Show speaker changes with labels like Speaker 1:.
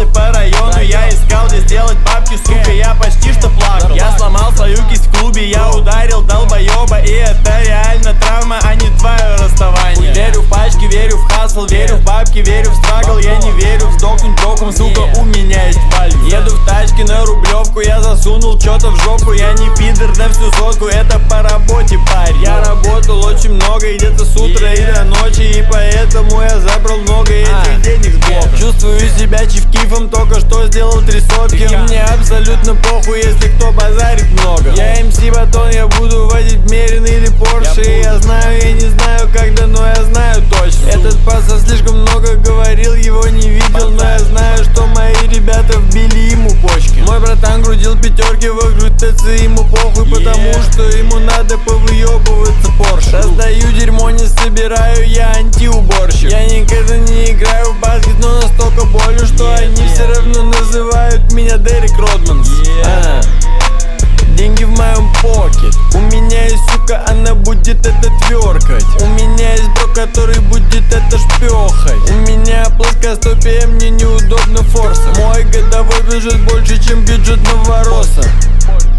Speaker 1: мотался по району, я искал где сделать бабки, сука, я почти что плакал. Я сломал свою кисть в клубе, я ударил долбоеба, и это реально травма, а не твое расставание. Верю в пачки, верю в хасл, верю в бабки, верю в страгл. Я не верю в сдохнуть броком, сука, у меня есть валю. Еду в тачке на Рублевку, я засунул что-то в жопу. Я не пидор на всю сотку, это по работе, парень. Я работал очень много, и где-то с утра и до ночи, и поэтому я забрал много этих денег с блока. Чувствую себя чиф-кифом, только что сделал 3 сотки. Мне абсолютно похуй, если кто базарит много. Я МС Батон, я буду водить Мерин или Порше. И я знаю, я не знаю когда, но я знаю точно. Этот пацан слишком много говорил, его не видел, но я знаю, что мои ребята вбили ему почки. Мой братан грудил пятерки вокруг ТЦ, ему похуй, потому что ему надо повыебываться Порше. Раздаю дерьмо, не собираю, я антиуборщик. Я никогда не играю в баскет, но настолько болю, что они все равно называют меня Дерек Родманс. Деньги в моем покет. У меня есть сука, она будет это тверкать. У меня есть бро, который будет это шпёхать. У меня плоскостопие, мне неудобно форса. Мой годовой бюджет больше, чем бюджет Новороса.